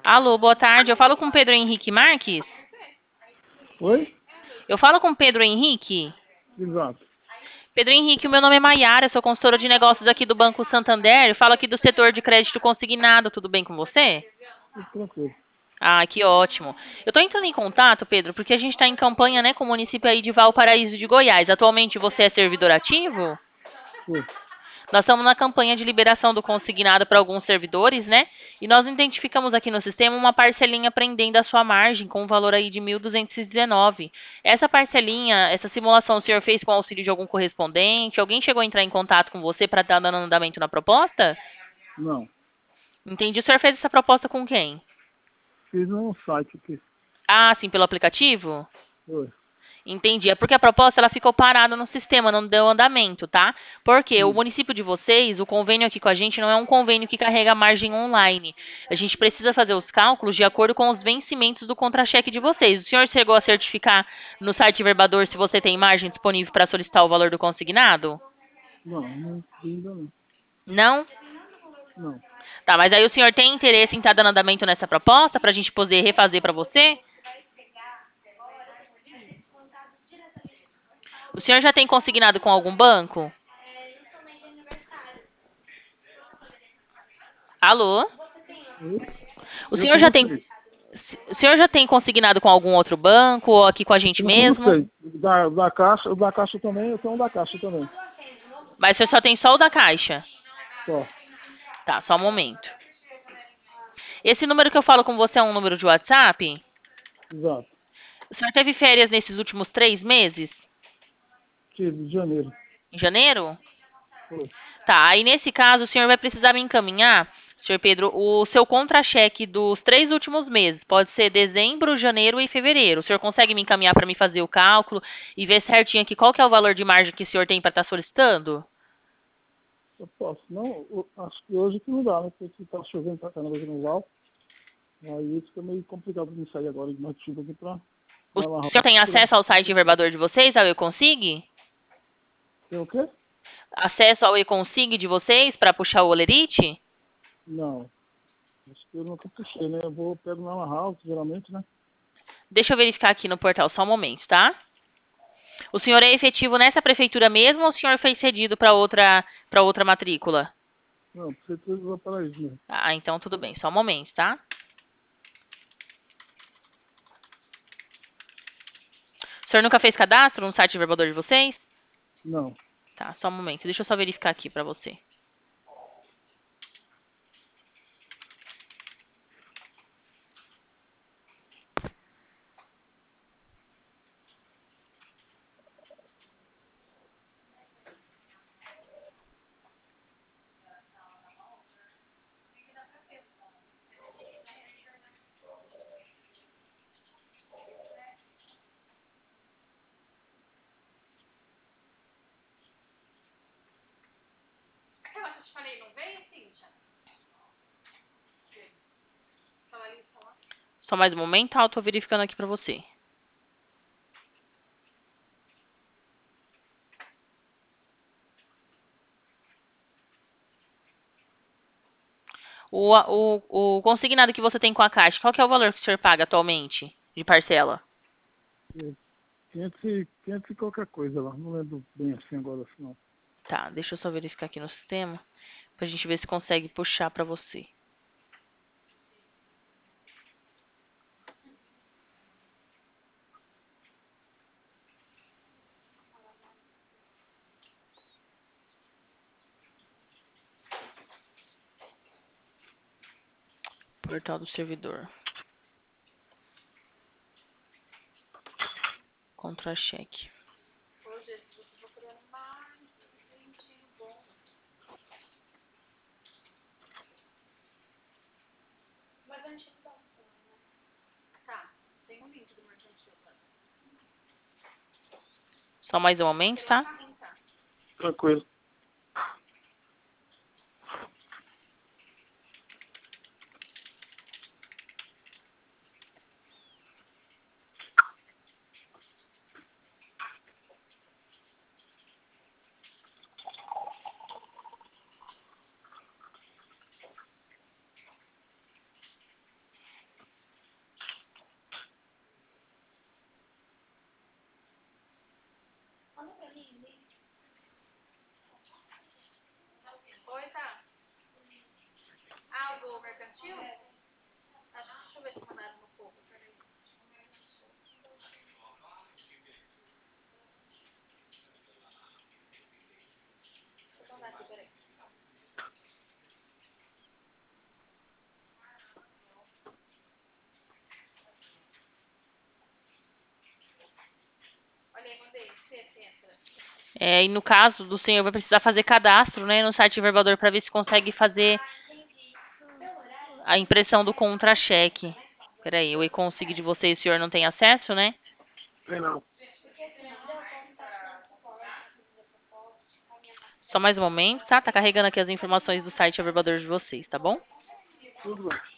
Alô, boa tarde. Eu falo com Pedro Henrique Marques? Oi? Eu falo com Pedro Henrique? Exato. Pedro Henrique, o meu nome é Maiara, sou consultora de negócios aqui do Banco Santander. Eu falo aqui do setor de crédito consignado. Tudo bem com você? Tudo tranquilo. Ah, que ótimo. Eu estou entrando em contato, Pedro, porque a gente está em campanha, né, com o município aí de Valparaíso de Goiás. Atualmente você é servidor ativo? Sim. Nós estamos na campanha de liberação do consignado para alguns servidores, né? E nós identificamos aqui no sistema uma parcelinha prendendo a sua margem com um valor aí de 1.219. Essa parcelinha, essa simulação o senhor fez com auxílio de algum correspondente? Alguém chegou a entrar em contato com você para estar dando andamento na proposta? Não. Entendi. O senhor fez essa proposta com quem? Fiz um site aqui. Ah, sim, pelo aplicativo? Oi. Entendi. É porque a proposta ela ficou parada no sistema, não deu andamento, tá? Porque o Sim. município de vocês, o convênio aqui com a gente não é um convênio que carrega margem online. A gente precisa fazer os cálculos de acordo com os vencimentos do contra-cheque de vocês. O senhor chegou a certificar no site Verbador se você tem margem disponível para solicitar o valor do consignado? Não, não ainda não. Não? Não. Tá, mas aí o senhor tem interesse em estar dando andamento nessa proposta para a gente poder refazer para você? O senhor já tem consignado com algum banco? Alô? Oi? O Eu senhor com já tem você. O senhor já tem consignado com algum outro banco ou aqui com a gente Eu com mesmo? você. Da Caixa, o da Caixa também, eu tenho um da Caixa também. Mas o senhor só tem só o da Caixa? Só. Tá, só um momento. Esse número que eu falo com você é um número de WhatsApp? Exato. O senhor teve férias nesses últimos 3 meses? Tive, de janeiro. Em janeiro? Foi. Tá, aí nesse caso o senhor vai precisar me encaminhar, senhor Pedro, o seu contra-cheque dos 3 últimos meses. Pode ser dezembro, janeiro e fevereiro. O senhor consegue me encaminhar para me fazer o cálculo e ver certinho aqui qual que é o valor de margem que o senhor tem para estar solicitando? Eu posso. Não, acho que hoje que não dá, né? Porque tá chovendo pra caramba aqui no Val. Aí fica meio complicado de me sair agora de uma chuva aqui pra O lavar a senhor roupa. tem acesso ao site Verbador de vocês, ao e-consig? Tem o quê? Acesso ao e-consig de vocês para puxar o Olerite? Não. Acho que eu nunca puxei, né? Eu vou pego na Lan House, geralmente, né? Deixa eu verificar aqui no portal só um momento, tá? O senhor é efetivo nessa prefeitura mesmo ou o senhor foi cedido para outra matrícula? Não, Prefeitura do Valparaíso mesmo. Ah, então tudo bem, só um momento, tá? O senhor nunca fez cadastro no site Verbador de vocês? Não. Tá, só um momento. Deixa eu só verificar aqui para você. Só mais um momento, tá? Eu tô verificando aqui para você. O consignado que você tem com a Caixa, qual que é o valor que o senhor paga atualmente de parcela? É 500 e qualquer coisa lá. Não lembro bem assim agora, assim, não. Tá, deixa eu só verificar aqui no sistema pra gente ver se consegue puxar pra você. Portal do servidor. Contra-cheque. Só mais um momento, tá? Tranquilo. Oi, tá. Ah, o do mercantil? Acho que deixa eu ver se mandaram no fogo. Peraí. Deixa eu mandar aqui, peraí. Olha aí, mandei. Vê se entra. E no caso do senhor, vai precisar fazer cadastro, né, no site Verbador para ver se consegue fazer a impressão do contra-cheque. Peraí, o e-consig de vocês, o senhor não tem acesso, né? Tem não. Só mais um momento, tá? Tá carregando aqui as informações do site Verbador de vocês, tá bom? Tudo bem.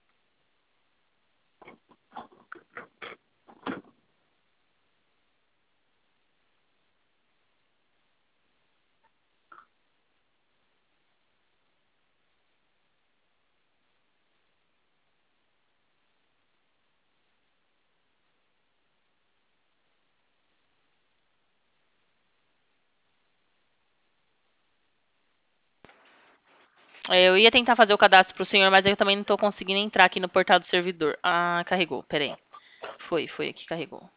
Eu ia tentar fazer o cadastro pro senhor, mas eu também não tô conseguindo entrar aqui no portal do servidor. Ah, carregou, peraí. Foi aqui, carregou.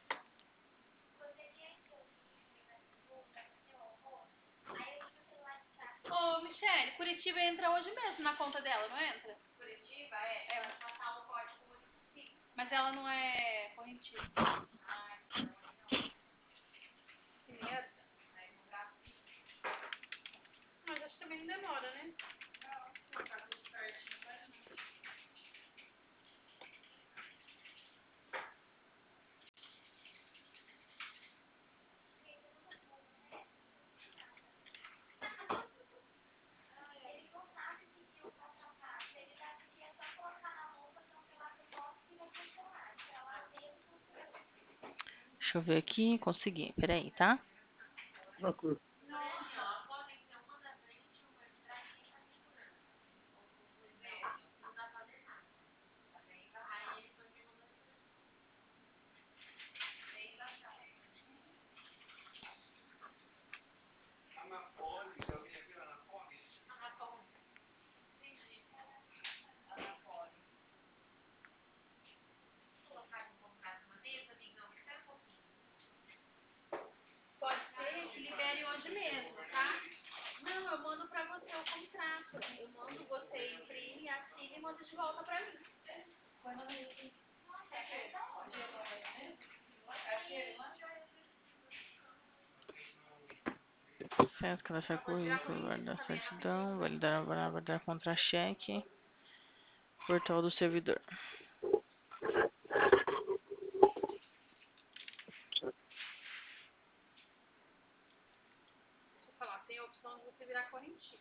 Ô, Michele, Curitiba entra hoje mesmo na conta dela, não entra? Curitiba, é. Vai passar o código único. Mas ela não é correntiva. Que merda. Mas acho que também não demora, né? Deixa eu ver aqui, consegui. Peraí, tá? Tranquilo. Pode ser que libere hoje mesmo, tá? Não, eu mando pra você o contrato. Eu mando, você imprime, assina e manda de volta pra mim. Certo, cadastrar currículo, guardar certidão, validar contra-cheque, portal do servidor. Deixa eu falar, tem a opção de você virar correntivo.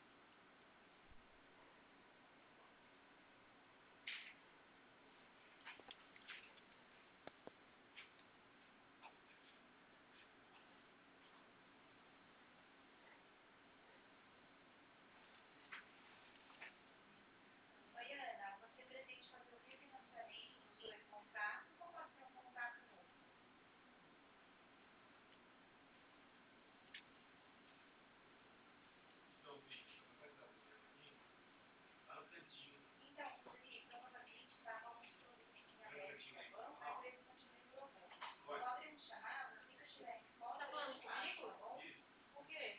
Tá falando comigo? Por quê?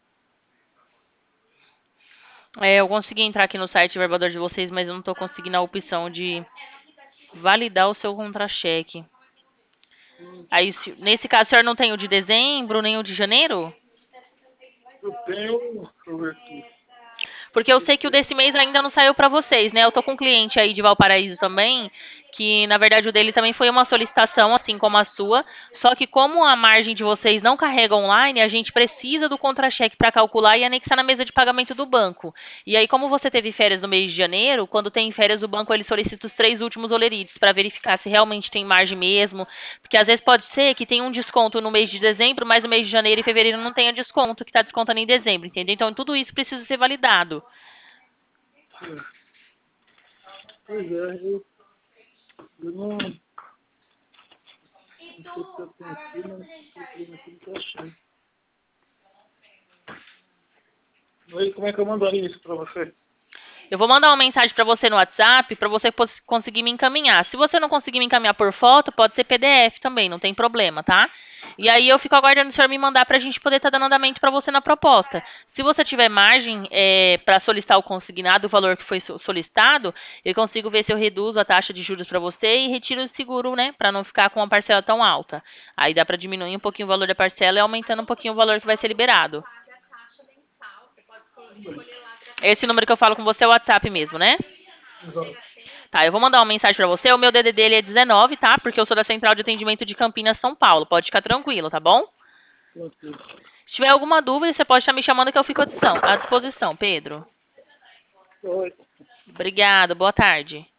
Eu consegui entrar aqui no site Verbador de vocês, mas eu não tô conseguindo a opção de validar o seu contra-cheque. Aí, nesse caso, o senhor não tem o de dezembro, nem o de janeiro? Eu tenho. Deixa eu ver aqui. Porque eu sei que o desse mês ainda não saiu para vocês, né? Eu tô com um cliente aí de Valparaíso também, que na verdade o dele também foi uma solicitação, assim como a sua. Só que como a margem de vocês não carrega online, a gente precisa do contra-cheque para calcular e anexar na mesa de pagamento do banco. E aí, como você teve férias no mês de janeiro, quando tem férias, o banco ele solicita os 3 últimos olerites para verificar se realmente tem margem mesmo. Porque às vezes pode ser que tenha um desconto no mês de dezembro, mas no mês de janeiro e fevereiro não tenha desconto, que está descontando em dezembro, entendeu? Então tudo isso precisa ser validado. Pois é, eu não Não sei se eu tenho aqui, mas procurei aqui que eu achei. Aí, como é que eu mandaria isso para você? Eu vou mandar uma mensagem para você no WhatsApp para você conseguir me encaminhar. Se você não conseguir me encaminhar por foto, pode ser PDF também, não tem problema, tá? E aí eu fico aguardando o senhor me mandar para a gente poder estar dando andamento para você na proposta. Se você tiver margem para solicitar o consignado, o valor que foi solicitado, eu consigo ver se eu reduzo a taxa de juros para você e retiro o seguro, né? Para não ficar com uma parcela tão alta. Aí dá para diminuir um pouquinho o valor da parcela e aumentando um pouquinho o valor que vai ser liberado. Paga a taxa mensal. Você pode escolher lá Esse número que eu falo com você é o WhatsApp mesmo, né? Exato. Tá, eu vou mandar uma mensagem pra você. O meu DDD ele é 19, tá? Porque eu sou da Central de Atendimento de Campinas, São Paulo. Pode ficar tranquilo, tá bom? Tranquilo. Se tiver alguma dúvida, você pode estar me chamando que eu fico à disposição, Pedro. Oi. Obrigada, boa tarde.